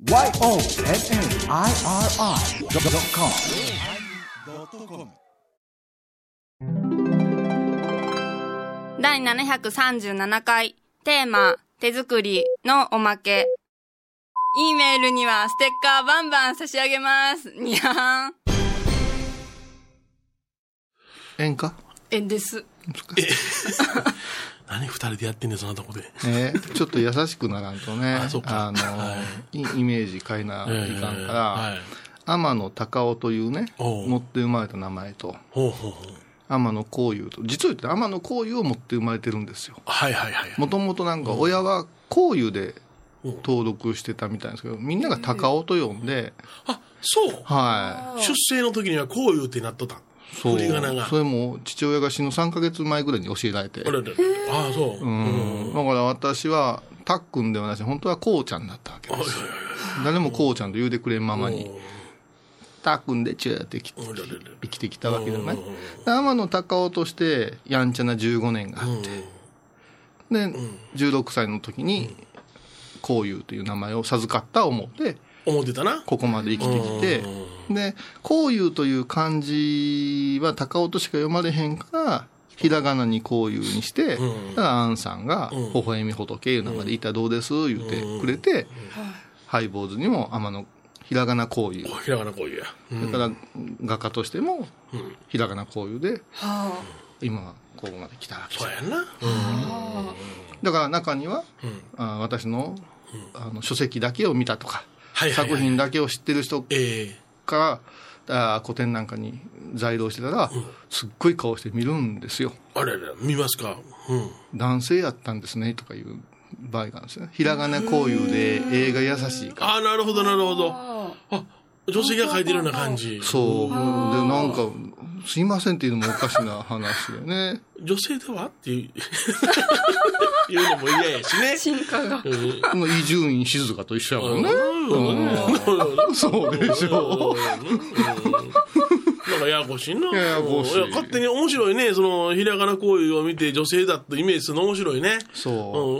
YONNIRI.com 第737回テーマ手作りのおまけ。Eメールにはステッカーバンバン差し上げます。にゃーん。 縁か縁です。 何二人でやってんねんそんなとこで。 ちょっと優しくならんとね、 そうか、 イメージ変えないかんから、天野隆夫というね、持って生まれた名前と、天野幸雄と、実を言って天野幸雄を持って生まれてるんですよ。もともとなんか親は幸雄で登録してたみたいですけど、みんなが隆夫と呼んで、 あ、そう、 はい、 出生の時には幸雄ってなっとった。 そう、それも父親が死ぬ3ヶ月前ぐらいに教えられて、 ああそう、 だから私はたっくんではなし本当はこうちゃんだったわけですよ。誰もこうちゃんと言うてくれんままにたっくんでチューって生きてきたわけだね。天野隆夫としてやんちゃな15年があって、で16歳の時にこういうという名前を授かった思ってたな、 ここまで生きてきて、でこういうという漢字は高尾としか読まれへんからひらがなにこういうにして、だからアンさんが微笑み仏いう名前でいたらどうです言ってくれて、ハイボーズにも天のひらがなこういう、 ひらがなこういうや、 だから画家としてもひらがなこういうで、今はここまで来たわけです。 そうやんな、 だから中には、私の書籍だけを見たとか、作品だけを知ってる人から古典なんかに在廊してたら、すっごい顔して見るんですよ。 あれ見ますか、 男性やったんですねとかいう場合があるんですよね。ひらがなこういうで映画優しいから。 なるほどなるほど。女性が書いてるような感じ。 そうで、なんかすいませんっていうのもおかしな話だよね。 女性ではっていう言うのも嫌やしね。 進化が伊集院静香と一緒やもんね。そうでしょ。 なんかややこしいな。 ややこしい。 勝手に面白いね。そのひらがなこういうを見て女性だとイメージするの面白いね。 そう。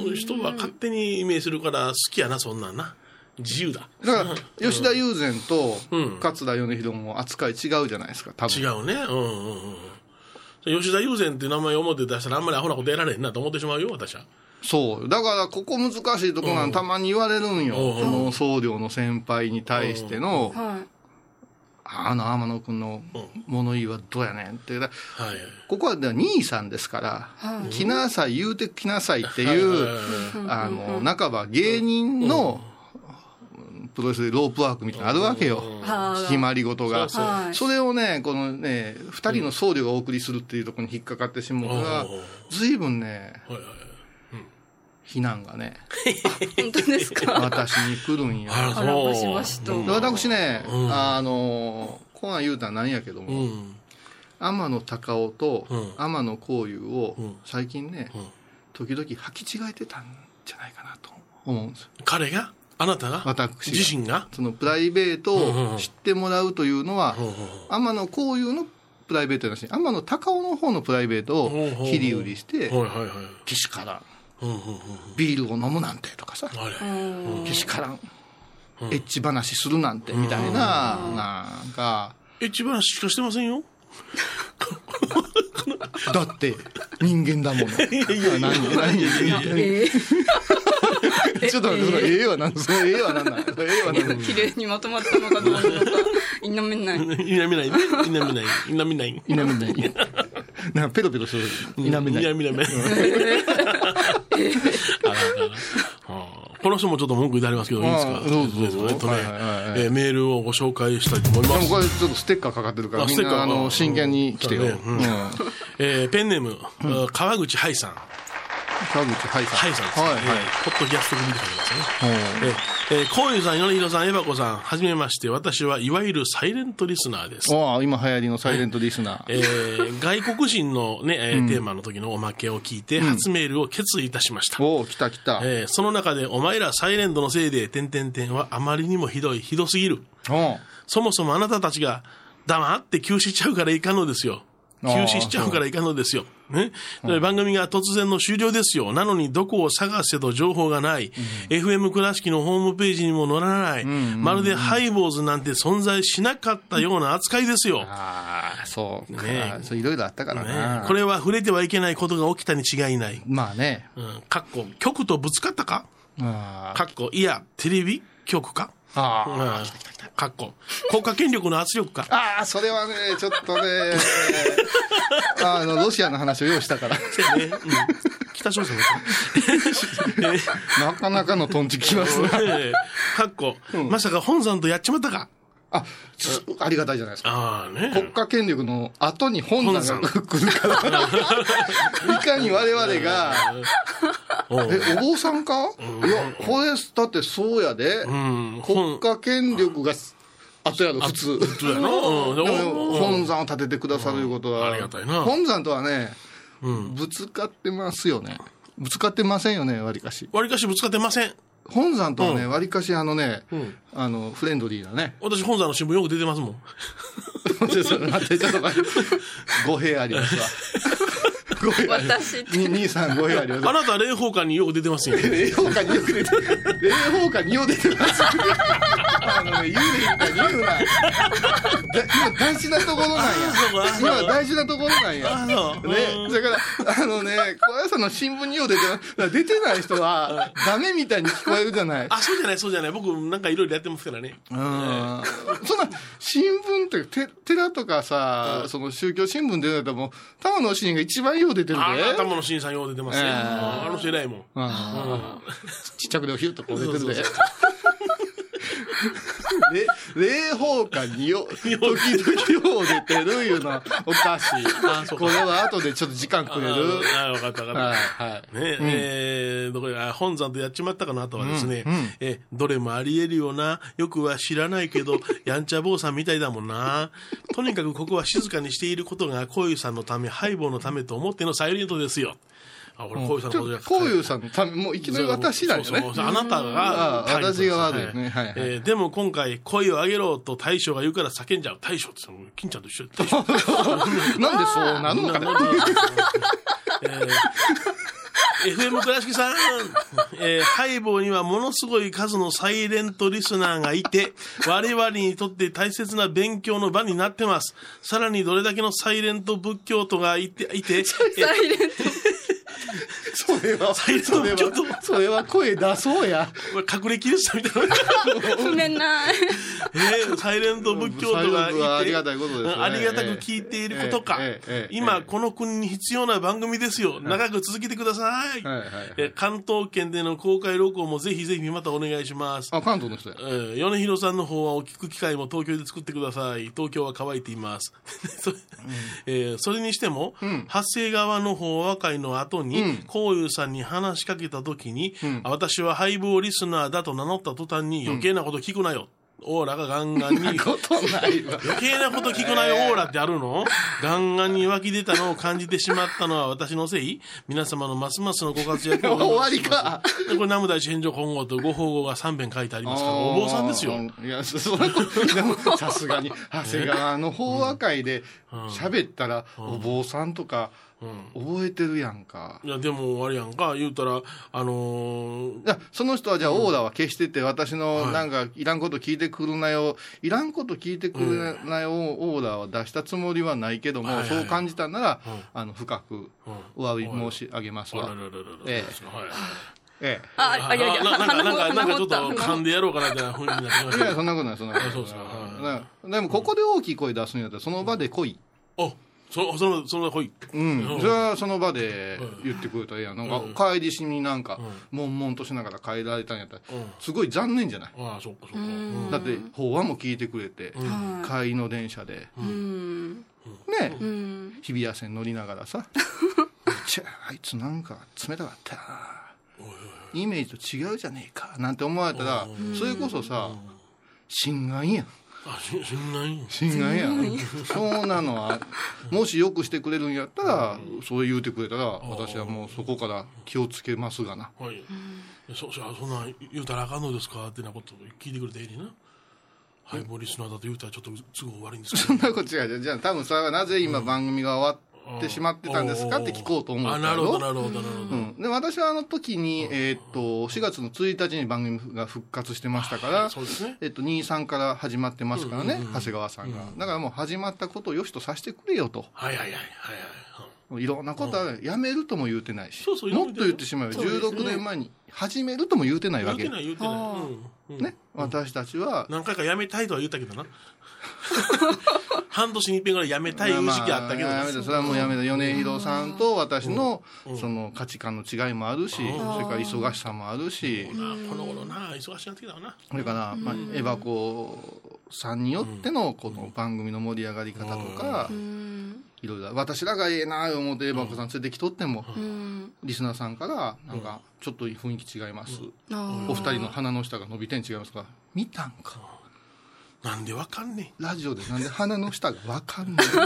人は勝手にイメージするから好きやな、そんなんな。自由だ。 だから吉田友禅と桂米広も扱い違うじゃないですか、多分。 違うね。吉田友禅って名前を表で出したらあんまりアホなことやられへんなと思ってしまうよ、私は。 そうだからここ難しいとこなんたまに言われるんよ、その僧侶の先輩に対しての、天野君の物言いはどうやねんって、ここは兄さんですから、来なさい言うて来なさいっていう、半ば芸人のプロレスでロープワークみたいなのあるわけよ、決まり事が。それをね、このね、2人の僧侶がお送りするっていうところに引っかかってしまうから、随分ね、非難がね、 本当ですか。 私に来るんや。 バシバシと。 私ね、こんなん言うたらなんやけども、天野隆夫と天野幸雄を最近ね、時々履き違えてたんじゃないかなと思うんですよ。 彼が、あなたが、 私自身が、 そのプライベートを知ってもらうというのは、天野幸雄のプライベートだし、天野隆夫の方のプライベートを切り売りして、けしからん、ビールを飲むなんてとかさ、けしからん、エッチ話するなんてみたいな、なんかエッチ話しかしてませんよ。 だって人間だもの。ちょっと待って、そのは何そのは何なん綺麗にまとまったのかどうなのか否めないなんかペロペロしてる。否めない。 この人もちょっと文句言ってありますけどいいですか。 どうぞ。 メールをご紹介したいと思います。 でもこれちょっとステッカーかかってるからみんな真剣に来てよ。 ペンネーム川口ハイさん。 川口ハイさん。 ハイさんですね。ポッドキャスト組で書いてますね。こういうさん、米広さん、エバコさん、はじめまして。私はいわゆるサイレントリスナーです。 今流行りのサイレントリスナー。外国人のね、テーマの時のおまけを聞いて、初メールを決意いたしました。 来た。 その中で、お前らサイレントのせいで、はあまりにもひどすぎる。そもそもあなたたちが黙って休止しちゃうからいかんのですよ。 ね。番組が突然の終了ですよ。なのにどこを探せと情報がない。FM 倉敷のホームページにも載らない。まるでハイボーズなんて存在しなかったような扱いですよ。 ああ、そうか。 ね、 そういろいろあったからな、 ね。これは触れてはいけないことが起きたに違いない。 まあね。 局とぶつかったかいや、テレビ局か国家権力の圧力か。 ああ、それはね、ちょっとね、ロシアの話を用意したから。 北朝鮮なかなかのトンチきますね。 まさか本山とやっちまったか。 ありがたいじゃないですか。 ね、 国家権力の後に本山が来るから。いかに我々が、お坊さんか、いや、これ、だってそうやで。国家権力が後やろ、普通。でも本山を立ててくださるいうことは、 ありがたいな。 本山とはね、ぶつかってますよね。ぶつかってませんよね、わりかし。 わりかしぶつかってません。 本山とはね、わりかしフレンドリーなね。 私、本山の新聞よく出てますもん。 ちょっと待って、語弊ありますわ。 私兄さん語弊あります。 あなた、霊宝館によく出てますよ。 霊宝館によく出てます。霊宝館によく出てます。言うねんか言うな。今大事なところなんや。今大事なところなんや。ね、だから小屋さんの新聞によう出てます。出てない人はダメみたいに聞こえるじゃない。 そうじゃない。僕なんかいろいろやってますからね。 そんな新聞って寺とかさ、その宗教新聞出るともう玉野真が一番よう出てるで。 玉野真さんよう出てますね。あの人偉いもん。 ちっちゃくでヒュッとこう出てるで。霊宝館に時々よう出てるいうのはおかしい。これは後でちょっと時間くれる。 わかった。本山とやっちまったかなあとはですね、どれもあり得るよな。よくは知らないけど、やんちゃ坊さんみたいだもんな。とにかくここは静かにしていることが、こういうさんのため、ハイボーのためと思ってのサイレントですよ。これこういうさんのことじゃこういうさんのため、もういきなり私だよね。 あなたが、 私が悪いね。 でも今回、声を上げろと大将が言うから叫んじゃう。大将って、金ちゃんと一緒で。 なんでそうなのかね。 FM 倉敷さん、ハイボーにはものすごい数のサイレントリスナーがいて、我々にとって大切な勉強の場になってます。さらにどれだけのサイレント仏教徒がいて、 サイレントそれは声出そうや。 隠れキリストみたいな。 不面な。 サイレント仏教徒がいて、 ありがたいことですね。 ありがたく聞いていることか。今、この国に必要な番組ですよ。長く続けてください。関東圏での公開録音もぜひぜひまたお願いします。 関東の人や。 米広さんの方はお聞く機会も東京で作ってください。東京は乾いています。それにしても、発生側の法和会の後に、こういうさんに話しかけたときに、私はハイボーリスナーだと名乗った途端に余計なこと聞くなよ。オーラがガンガンに。余計なこと聞くなよ、オーラってあるの？ガンガンに湧き出たのを感じてしまったのは私のせい？皆様のますますのご活躍を。 終わりか。 これ南無大師返上今後とご法号が3遍書いてありますから、お坊さんですよ。 いや、そんなこと、でもさすがに、長谷川の法話会で喋ったら、お坊さんとか、覚えてるやんか。 いや、でも、あれやんか、言うたら、 いや、その人はじゃあ、オーラは消してて、私のなんか、いらんこと聞いてくるなよ、いらんこと聞いてくるなよ、オーラは出したつもりはないけども、そう感じたなら、深くお詫び申し上げますわ。 なんかちょっと噛んでやろうかなって雰囲気になってきました。 いや、そんなことない、そんなことない。でも、ここで大きい声出すんやったら、その場で来い。 その来い。 それはその場で言ってくれたらいいやん。なんか、帰りしになんか、悶々としながら帰られたんやったら、すごい残念じゃない。 そうか。 だって、法話も聞いてくれて、帰りの電車で、ね、日比谷線乗りながらさ、あいつなんか冷たかったな。イメージと違うじゃねえか。なんて思われたら、それこそさ、心外やん。心外やん。そうなのは、もしよくしてくれるんやったら、そう言うてくれたら、私はもうそこから気をつけますがな。 そんな言うたらあかんのですかってなこと聞いてくれていいな。ハイボーリスナーだと言うたらちょっと都合悪いんですけど。 そんなこと違う。じゃあ多分それはなぜ今番組が終わってしまってたんですかって聞こうと思ったなるほどなるほどなるほど。 で、私はあの時に、4月の1日に番組が復活してましたから、 そうですね。 23から始まってますからね、長谷川さんが。だからもう始まったことをよしとさせてくれよと。 はいはいはいはい。 いろんなことはやめるとも言うてないし、 そうそうもっと言ってしまえば16年前に始めるとも言うてないわけ。 言うてない言うてない。 ね、私たちは何回かやめたいとは言ったけどな。半年に一遍ぐらいやめたい時期あったけど、 それはもうやめた。米広さんと私のその価値観の違いもあるし、それから忙しさもあるし、 この頃な忙しくなってきたわな。 それからエバコさんによってのこの番組の盛り上がり方とか、いろいろ私らがええなぁ思ってエバコさん連れてきとっても、リスナーさんからなんかちょっと雰囲気違います、お二人の鼻の下が伸びてん違いますか、見たんか、 なんでわかんねえ、ラジオでなんで鼻の下がわかんねえ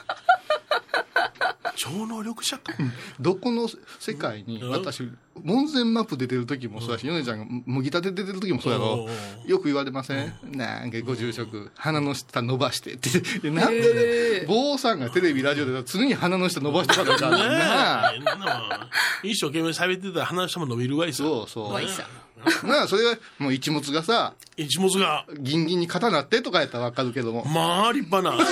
超能力者か。 どこの世界に私門前マップ出てる時もそうだし、ヨネちゃんが麦立て出てる時もそうやろ、よく言われません、なんかご住職鼻の下伸ばしてってなんで坊さんがテレビラジオで常に鼻の下伸ばしてたのかな一生懸命喋ってたら鼻の下も伸びるわいさ。 そうそうなあ、それがもう一物がさ、 一物がギンギンに肩なってとかやったらわかるけども、 まあ立派な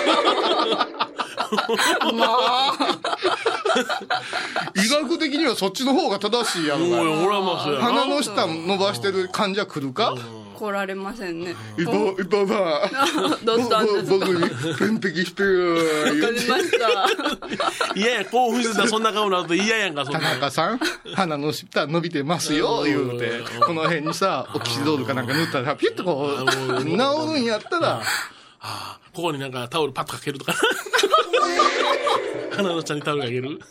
医学的にはそっちの方が正しいやろが、 俺はまあそうやな。 鼻の下伸ばしてる患者来るか、 来られませんね。 いばばどうしたんですか。 僕に点滴してよわかりました。 いやいや、興奮してたらそんな顔になると嫌やんか、そん田な。 中さん鼻の下伸びてますよ言うて、この辺にさオキシドールかなんか塗ったらピュッとこう治るんやったら、 ここになんかタオルパッとかけるとか鼻の下にタオルかける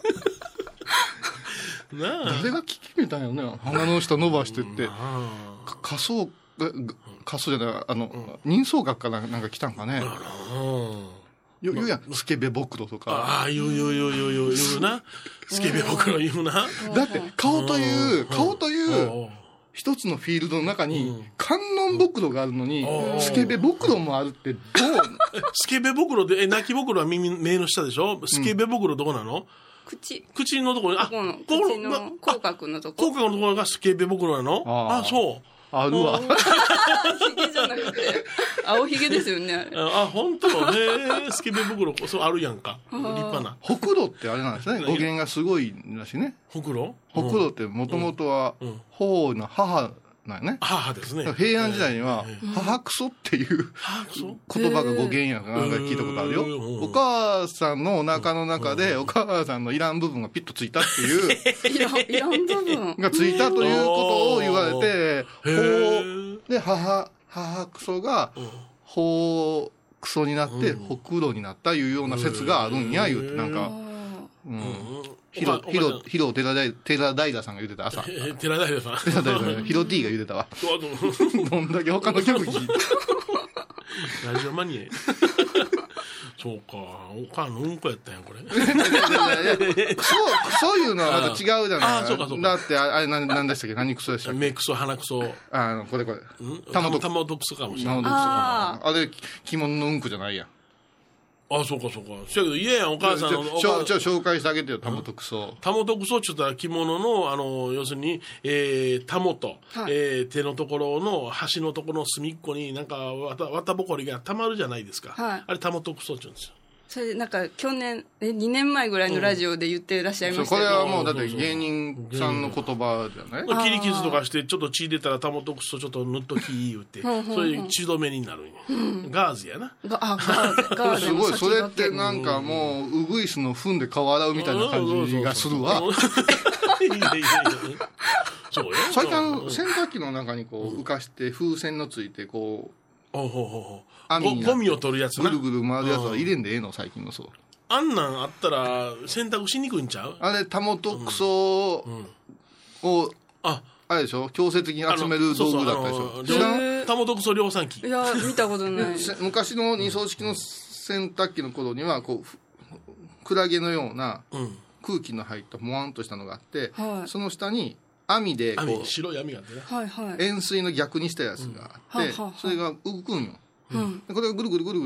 なあ、 誰が聞きみたいよね、鼻の下伸ばしてって仮想じゃない人相学かなんか来たんかね、言うやん、スケベボクロとか。 言うな。スケベボクロ言うな。 だって顔という一つのフィールドの中に観音ボクロがあるのにスケベボクロもあるってどうスケベボクロで泣きボクロは目の下でしょ。スケベボクロどこなの？口のところに、 口の口角のところ。 口角のところがスケベボクロなの？そう。 あるわ。 ヒゲじゃなくて青ヒゲですよね、あれ。 本当ね。スケベ袋そうあるやんか。立派な。 ほくろってあれなんですね。語源がすごいらしいね。 ほくろ？ ほくろってもともとは頬の母なんよね。 母ですね。 平安時代には母クソっていう言葉が語源やからなんか聞いたことあるよ。お母さんのお腹の中でお母さんのいらん部分がピッとついたっていういらん部分がついたということを言われて、で母クソがほクソになってほくろになったいうような説があるんや言うて、なんかヒロ寺平さんが言うてた朝。 寺平さん。 ヒロ D が言うてたわ。どんだけ他の曲聞いた。 ラジオマニア。そうか、お母のうんこやったんやこれ。 そういうのはまた違うじゃない。 そうかそうか。 だってあれ何でしたっけ、何クソでしたっけ。 目クソ鼻クソ。 これ。 玉とクソかもしれない。 あれ着物のうんこじゃないやん。 そうか。そうやけど嫌やん、お母さんの。 紹介してあげてよ、タモとクソ。 タモとクソって言ったら着物の、要するに、タモと、手のところの端のところの隅っこになんか綿ぼこりがたまるじゃないですか。あれタモとクソって言うんですよ。 それなんか去年2年前ぐらいのラジオで言ってらっしゃいましたこれはもうだって芸人さんの言葉じゃない。 切り傷とかしてちょっと血出たらタモとクソちょっと塗っとき言うて、そういう血止めになるんや。ガーゼやな。 ガーゼすごい、それってなんかもうウグイスの糞で顔洗うみたいな感じがするわ。 そうよ。 最近洗濯機の中にこう浮かして風船のついてこうゴミを取るやつな。 ぐるぐる回るやつは入れんでええの、最近の。そうあんなんあったら洗濯しにくいんちゃう？ あれタモとクソをあれでしょ、強制的に集める道具だったでしょ。知らん？ タモとクソ量産機。 いや見たことない。 昔の二層式の洗濯機の頃にはこうクラゲのような空気の入ったもわんとしたのがあって、その下に網でこう白い網があってね、 円錐の逆にしたやつがあって、それが動くんよ。これがぐるぐるぐるぐる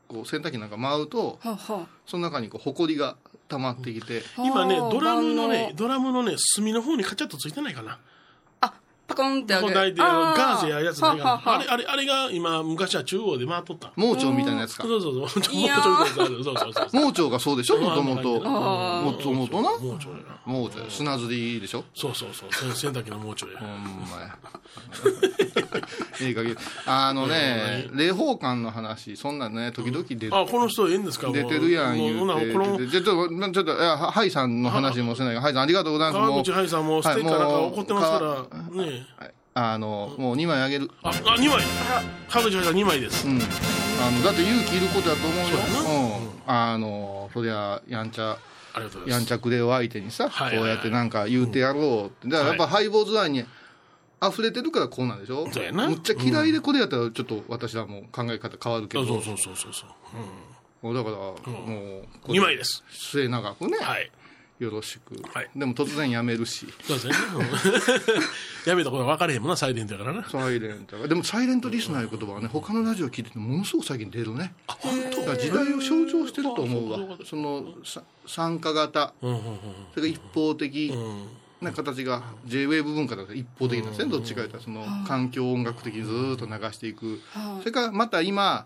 こう洗濯機なんか舞うと、その中にこう埃が溜まってきて、 今ねドラムのね隅の方にカチャッとついてないかな。 パコンってガーゼやるやつないかな。あれが今昔は中央で回っとった。 盲腸みたいなやつか。 そう盲腸盲腸がそうでしょ、もともとな。盲腸砂ずりでしょ。 そう洗濯機の盲腸や。 ほんまや。いい加減。霊宝館の話、そんなね、時々出て。 この人ええんですか。 出てるやん言うて。ちょっとハイさんの話もせないが、ハイさんありがとうございます。 川口ハイさんもステッカーなんか怒ってますからね。 もう2枚あげる。 2枚。川口ハイさん2枚です。 だって勇気いることだと思うよ。そりゃやんちゃくれを相手にさ、こうやってなんか言うてやろうって。だからやっぱハイボーズ愛に溢れてるからこうなんでしょ。むっちゃ嫌いでこれやったらちょっと私はもう考え方変わるけど。そうだからもう 2枚です。 末永くね。よろしく。でも突然やめるし。 そうですね。やめたことは分かれへんもんな、サイレントやからな。 サイレント。でもサイレントリスナーいう言葉はね、他のラジオ聞いててものすごく最近出るね。 本当。 だから時代を象徴してると思うわ。その参加型、それが一方的な形が J-WAVE 文化だから一方的なんですね。どっちかというとその環境音楽的にずーっと流していく。それからまた今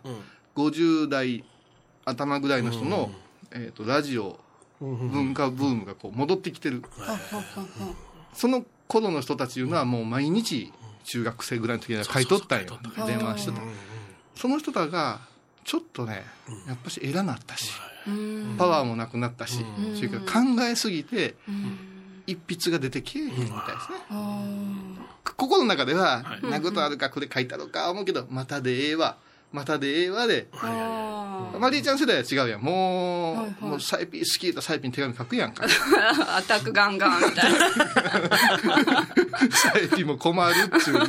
50代頭ぐらいの人のラジオ文化ブームがこう戻ってきてる。その頃の人たちいうのはもう毎日中学生ぐらいの時には書いとったんよ。電話してた。その人らがちょっとねやっぱし偉なったしパワーもなくなったし、それから考えすぎて一筆が出てけえへんみたいですね。心の中ではなことあるかこれ書いたろか思うけど、またでええわで、マリーちゃん世代は違うやん。もうサイピン好きだサイピン手紙書くやんか。 アタックガンガンみたいな。 サイピンも困るっちゅうに。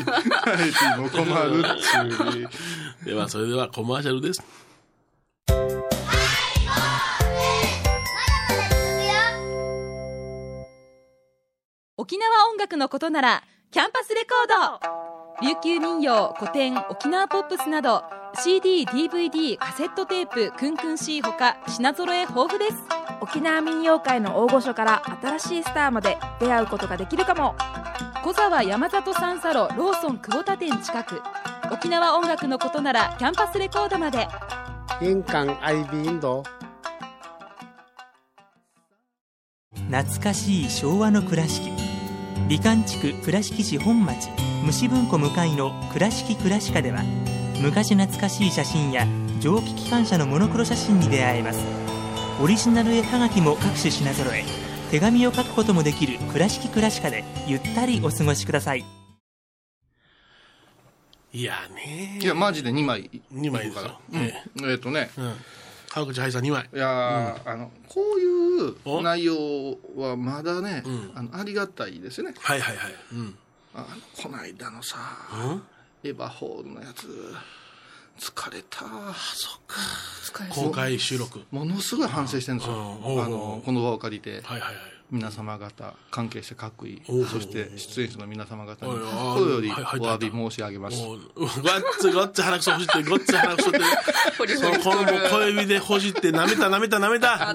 ではそれではコマーシャルです。 沖縄音楽のことならキャンパスレコード。琉球民謡、古典、沖縄ポップスなど CD、DVD、カセットテープ、クンクン C ほか品揃え豊富です。 沖縄民謡界の大御所から新しいスターまで出会うことができるかも。 小沢山里三佐路ローソン久保田店近く。沖縄音楽のことならキャンパスレコードまで。 印鑑アイビーインド。 懐かしい昭和の倉敷。美観地区倉敷市本町虫文庫向かいの倉敷倉歯科では、昔懐かしい写真や蒸気機関車のモノクロ写真に出会えます。オリジナル絵はがきも各種品揃え、手紙を書くこともできる倉敷倉歯科でゆったりお過ごしください。 いやね、 いやマジで2枚ですよ。川口ハイさん2枚。 いやこういう内容はまだね、ありがたいですよね。この間のさ、エヴァホールのやつ疲れた。 そっか。公開収録ものすごい反省してるんですよ。この場を借りて皆様方、関係者各位、そして出演者の皆様方に心よりお詫び申し上げます。 ごっつ鼻くそほじって、そのこの小指でほじって舐めた。 食べた。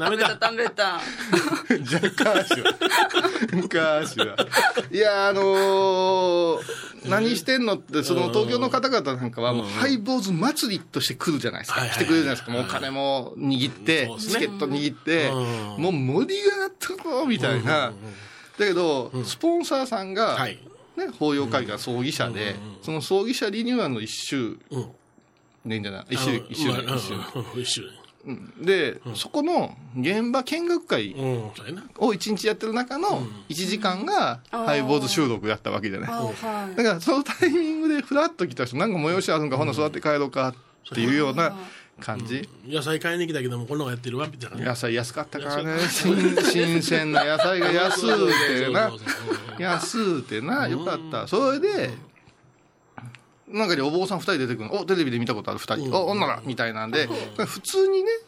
じゃあカーシュは。いや何してんのって、その東京の方々なんかはもうハイボーズ祭りとして来るじゃないですか。来てくれるじゃないですか。もうお金も握って、チケット握って、もう盛り上がったぞみたいな。だけど、スポンサーさんが、法要会館葬儀社で、その葬儀社リニューアルの1周年じゃない、1周で、そこの現場見学会を1日やってる中の1時間がハイボーズ収録やったわけじゃない。だからそのタイミングでフラッと来た人、なんか催しあるんか、ほな座って帰ろうかっていうような感じ。 野菜買いに来たけどもこんなのやってるわみたいな。 野菜安かったからね。新鮮な野菜が安うてなよかった。それでなんかでお坊さん2人出てくるの。テレビで見たことある2人、女らみたいなんで、普通にね、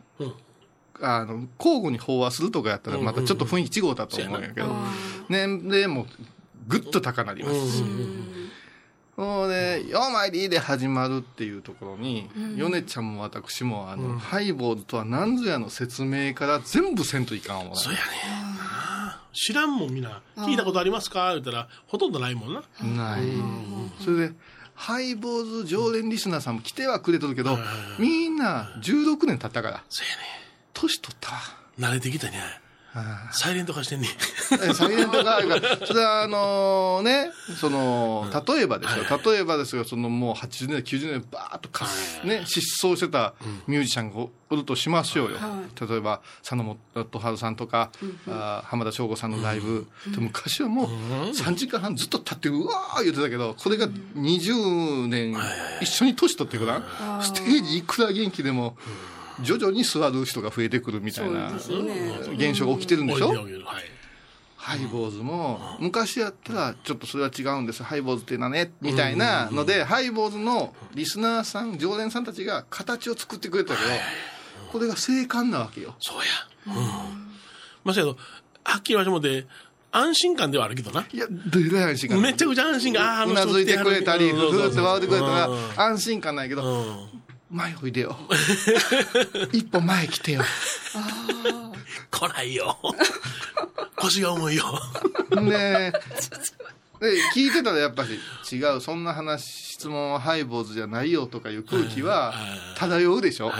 交互に飽和するとかやったらまたちょっと雰囲気違うだと思うんやけど、年齢もぐっと高なりますし、 もうね、よまいりで始まるっていうところに、米ちゃんも私もハイボーズとは何ぞやの説明から全部せんといかんわ。 そうやね。知らんもんみんな。聞いたことありますか言ったら、ほとんどないもんな。 ない。それで、ハイボーズ常連リスナーさんも来てはくれとるけど、みんな16年経ったから。 そうやね。 年取ったわ。 慣れてきたね。サイレント化してんね。 サイレント化、それはね、例えばですよ、もう80年代、90年代、バーっとね、失踪してたミュージシャンがおるとしましょうよ。例えば、佐野元春さんとか、浜田省吾さんのライブ。昔はもう3時間半ずっと立って、うわー言ってたけど、これが20年一緒に年取ってくらん。ステージいくら元気でも、徐々に座る人が増えてくるみたいな現象が起きてるんでしょ。ハイボーズも昔やったらちょっとそれは違うんです、ハイボーズっていうのはねみたいなので、ハイボーズのリスナーさん常連さんたちが形を作ってくれたけど、これが正観なわけよ。 そうや。まさやとはっきり言わしてもで安心感ではあるけどな。 いや、どれぐらい安心感。 めちゃくちゃ安心感。 うなずいてくれたり、ふふって笑ってくれたら安心感ないけど、前おいでよ。一歩前来てよ。 来ないよ。腰が重いよ。 ねえ。で、聞いてたらやっぱし、違う、そんな質問はハイボーズじゃないよとかいう空気は漂うでしょ。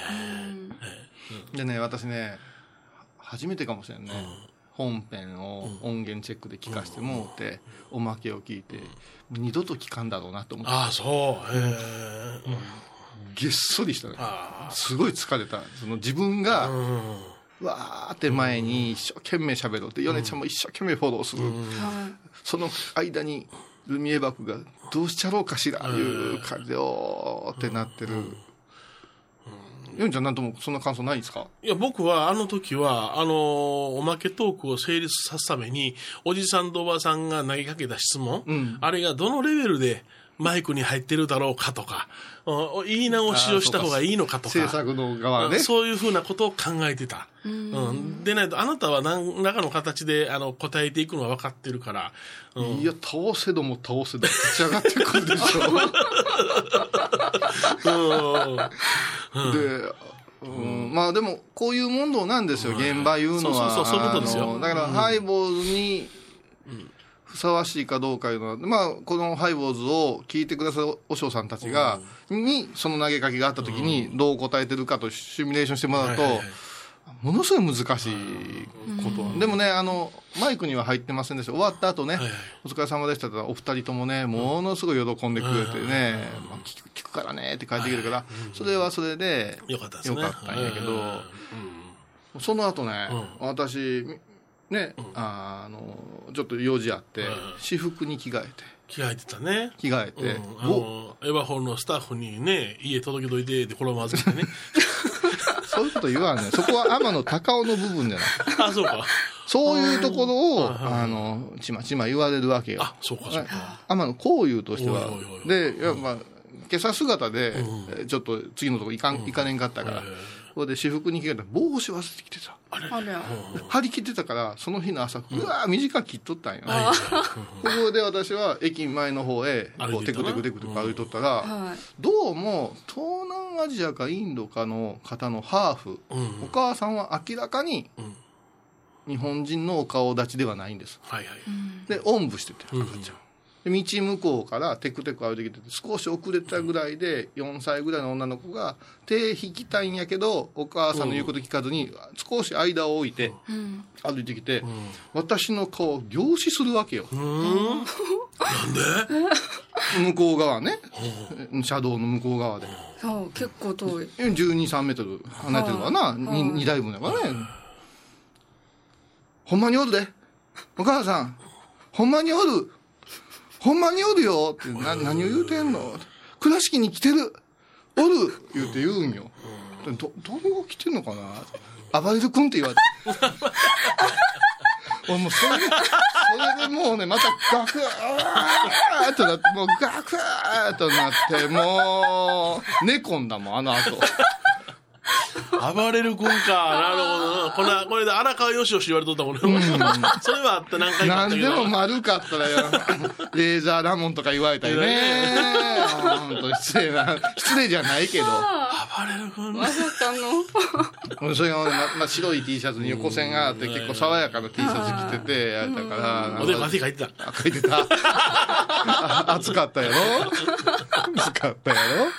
でね、私ね、初めてかもしれんね。本編を音源チェックで聞かせてもうて、おまけを聞いて、二度と聞かんだろうなと思って。 ああ、そう。 げっそりしたね。すごい疲れた。自分が、わーって前に一生懸命喋ろうって、米ちゃんも一生懸命フォローする。その間に、ルミエバクがどうしちゃろうかしら、いう感じで、おーってなってる。米ちゃんなんともそんな感想ないですか？ いや、僕はあの時は、おまけトークを成立さすために、おじさんとおばさんが投げかけた質問、あれがどのレベルで、マイクに入ってるだろうかとか、言い直しをした方がいいのかとか、 制作の側ね。 そういうふうなことを考えてた。でないと、あなたは何らかの形で答えていくのは分かってるから。 いや、倒せども倒せど立ち上がってくるでしょ。で、まあでも、こういう問答なんですよ、現場言うのは。 そういうことですよ。 だから、ハイボーズに、ふさわしいかどうかいうのは、まあ、このハイボーズを聞いてくださるお嬢さんたちが、その投げかけがあった時にどう答えてるかとシミュレーションしてもらうと、ものすごい難しいこと。でもね、マイクには入ってませんでした。終わった後ね、お疲れ様でしたってお二人ともね、ものすごい喜んでくれてね、聞くからねって帰ってきてるから、それはそれでよかったんやけど、その後ね、私、ね、ちょっと用事あって、私服に着替えて。 着替えてたね。 着替えて。 エヴァホンのスタッフにね、家届けといてって衣預けてね。 そういうこと言わんね。そこは天野高尾の部分じゃない。 あ、そうか。 そういうところを、ちまちま言われるわけよ。 あ、そうか、そうか。 天野幸雄としては。で、まあ、今朝姿で、ちょっと次のとこ行かれんかったから。ここで私服に着替えたら帽子忘れてきてさ。張り切ってたから、その日の朝、うわー短く切っとったんよ。ここで私は駅前の方へ、こう、テクテクテクテク歩いとったら、どうも、東南アジアかインドかの方のハーフ、お母さんは明らかに、日本人のお顔立ちではないんです。で、おんぶしてて、赤ちゃん。道向こうからテクテク歩いてきてて、少し遅れたぐらいで4歳ぐらいの女の子が手引きたいんやけど、お母さんの言うこと聞かずに少し間を置いて歩いてきて、私の顔を凝視するわけよ。 なんで？ 向こう側ね、車道の向こう側で。 結構遠い。 12、3メートル離れてるわな、2台分だからね。ほんまにおるで。お母さん、ほんまにおる。ほんまにおるよって何を言うてんの？倉敷に来てる。おる言うて言うんよ。どれが来てんのかな？暴れる君って言われて。俺もうそれでもうね、またガクーッとなって、もうガクーッとなって、もう寝込んだもん、あの後。 暴れる君か。なるほどな。これで荒川よしよし言われとったもんね。それはあった、何回かあったけど。 何でも丸かったらよ、レーザーラモンとか言われたりね。本当失礼じゃないけど。 暴れる君。 まさかの。 それが、白い T シャツに横線があって結構爽やかな T シャツ着ててやったから。 おで汗かいてた。 書いてた。暑かったやろ暑かったやろ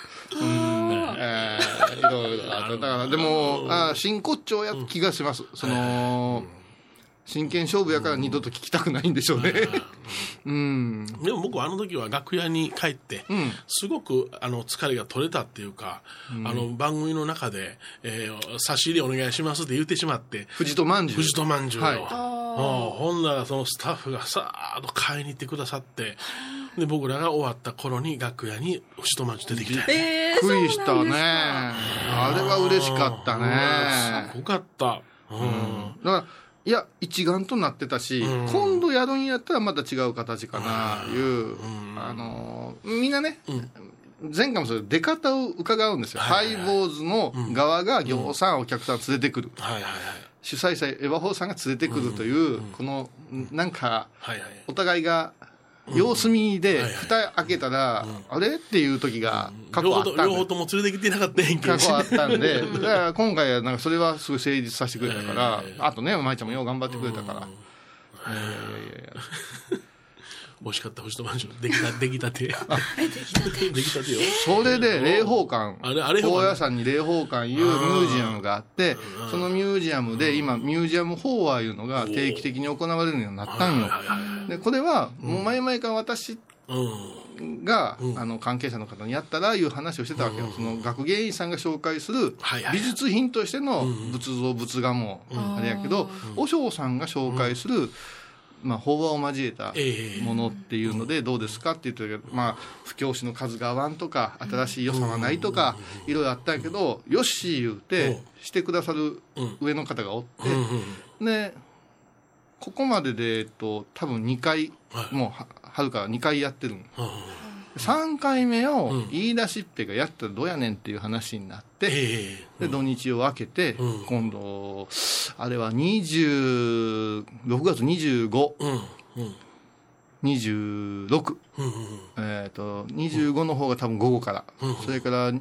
いろいろあった。だから、でも、真骨頂や気がします。真剣勝負やから二度と聞きたくないんでしょうね。 でも僕はあの時は楽屋に帰って、すごく疲れが取れたっていうか、番組の中で、差し入れお願いしますって言ってしまって、 藤戸まんじゅう。 藤戸まんじゅうよ。ほんならそのスタッフがさーっと買いに行ってくださって、で僕らが終わった頃に楽屋に藤戸まんじゅう出てきた。 びっくりしたね。あれは嬉しかったね。 すごかった。 だからいや一丸となってたし、今度やるんやったらまた違う形かないう、みんなね、前回もそれ出方を伺うんですよ。ハイボーズの側がぎょうさんお客さん連れてくる、主催者エヴァホーさんが連れてくるという、このなんかお互いが様子見で蓋開けたら、あれっていう時が過去あったんで、 両方とも連れてきてなかったんやんけど、 過去あったんで、だから今回はなんかそれはすごい成立させてくれたから、あとね、舞ちゃんもよう頑張ってくれたから。 美味しかった藤戸まんじゅう。できたてよ。 それで霊宝館、高野山に霊宝館いうミュージアムがあって、そのミュージアムで今ミュージアムフォアいうのが定期的に行われるようになったんよ。でこれはもう前々から私が関係者の方にやったらいう話をしてたわけよ。その学芸員さんが紹介する美術品としての仏像仏画もあれやけど、和尚さんが紹介する法話を交えたものっていうのでどうですかって言ってるけど、布教師の数が合わんとか新しい予算はないとかいろいろあったんやけど、よし言うてしてくださる上の方がおって、でここまでで多分2回、もう春から2回やってるん。3回目を言い出しっぺがやったらどうやねんっていう話になって、で土日を明けて、今度あれは6月25、26、25の方が多分午後から、それから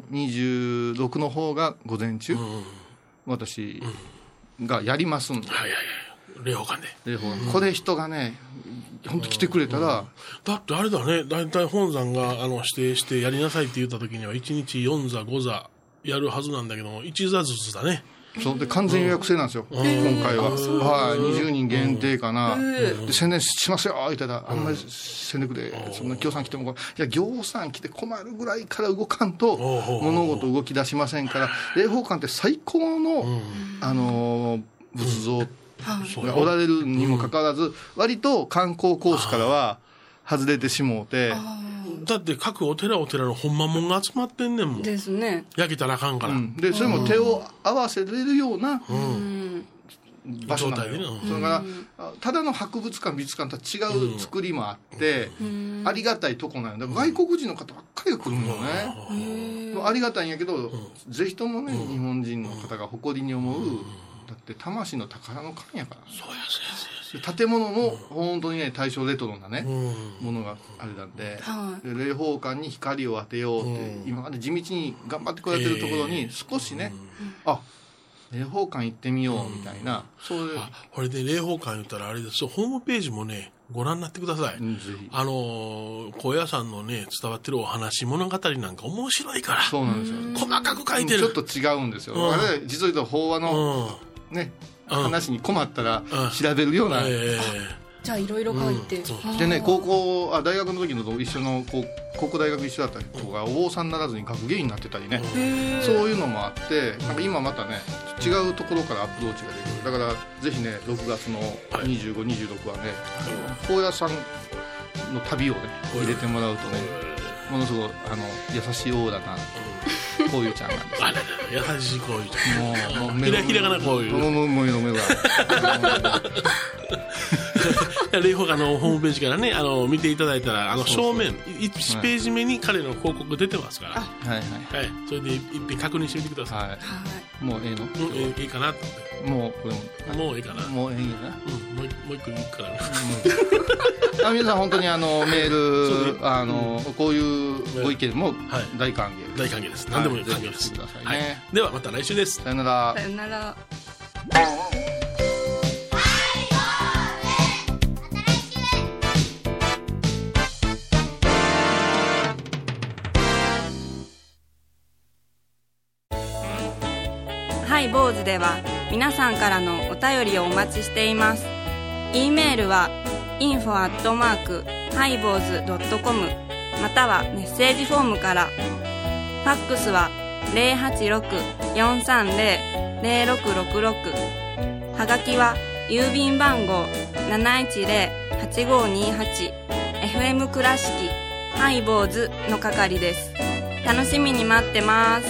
26の方が午前中、私がやりますんで、 霊宝館で。 これ人がね本当来てくれたら、 だってあれだね、大体本山が指定してやりなさいって言った時には1日4座5座やるはずなんだけども、1座ずつだね。 そうで完全予約制なんですよ、今回は。20人限定かな、で宣伝しますよ言ったら、あんまり宣伝でそんな行さん来ても、いや行さん来て困るぐらいから動かんと物事動き出しませんから、霊宝館って最高の仏像がおられるにもかかわらず、割と観光コースからは外れてしもうて、 だって各お寺のほんまもんが集まってんねんもんですね。 焼けたらあかんから、 でそれも手を合わせれるような場所なのよ。それからただの博物館美術館とは違う作りもあって、ありがたいとこなんよ。だから外国人の方ばっかりが来るんよね。ありがたいんやけど、ぜひともね、日本人の方が誇りに思う、だって魂の宝の館やから。 そうや建物も本当にね、大正レトロなね、ものがあれなんで、霊宝館に光を当てようって、今まで地道に頑張ってくれてるところに少しね、霊宝館行ってみようみたいな、そういう。 これで霊宝館言ったらあれですよ、ホームページもねご覧になってください。高野山のね伝わってるお話物語なんか面白いから。 そうなんですよ。 細かく書いてる。 ちょっと違うんですよ。あれ実を言うと法話のね、話に困ったら調べるような。 じゃあいろいろ書いて。 でね、大学の時の一緒の高校大学一緒だった子がお坊さんにならずに学芸員になってたりね、そういうのもあって、なんか今またね違うところからアプローチができる。だからぜひね、6月の25、26はね、高野山の旅をね入れてもらうとね、ものすごい優しいオーラなこういうちゃんなんです。 優しいこういうちゃん。もうひらがなこういう。 もうが。 霊宝館のホームページからね見ていただいたら正面1ページ目に彼の広告出てますから、はいはいはい、それで一遍確認してみてください。はい、もうええの？いいかなと思って。もういいかな。もういいな。もう一個いくから。 皆さん本当にメールこういうご意見も大歓迎。 大歓迎です。何でも歓迎です。はい。ではまた来週です。 さよなら。 さよなら。ハイボーズでは皆さんからのお便りをお待ちしています。 E メールは info@highboz.com またはメッセージフォームから。ファックスは 086-430-0666 はがきは郵便番号 710-8528 FM 倉敷ハイボーズの係です。楽しみに待ってます。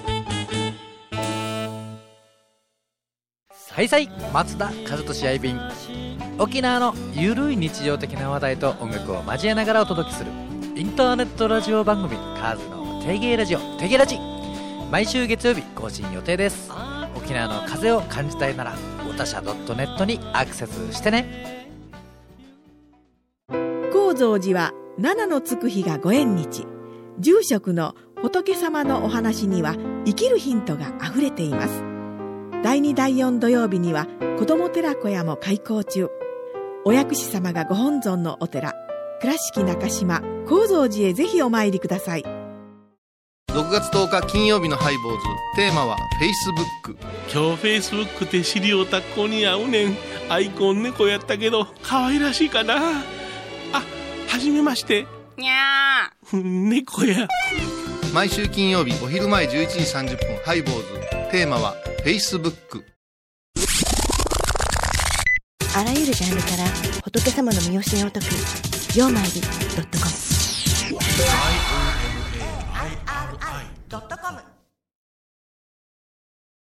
はいさい、松田和俊やいびん。沖縄のゆるい日常的な話題と音楽を交えながらお届けするインターネットラジオ番組カーズのテゲラジオテゲラジ。毎週月曜日更新予定です。沖縄の風を感じたいならおたしゃ.net にアクセスしてね。 高蔵寺は七のつく日がご縁日。住職の仏様のお話には生きるヒントがあふれています。第2第4土曜日には子ども寺小屋も開校中。お薬師様がご本尊のお寺倉敷中島・高蔵寺へぜひお参りください。 6月10日金曜日のハイボーズ、テーマはフェイスブック。 今日フェイスブックって知りおた子に会うねん。アイコン猫やったけど可愛らしいかな。あ、はじめまして。 にゃー猫や。 毎週金曜日お昼前11時30分ハイボーズ、テーマはフェイスブック。 あらゆるジャンルから仏様の身教えを説くようまいり.com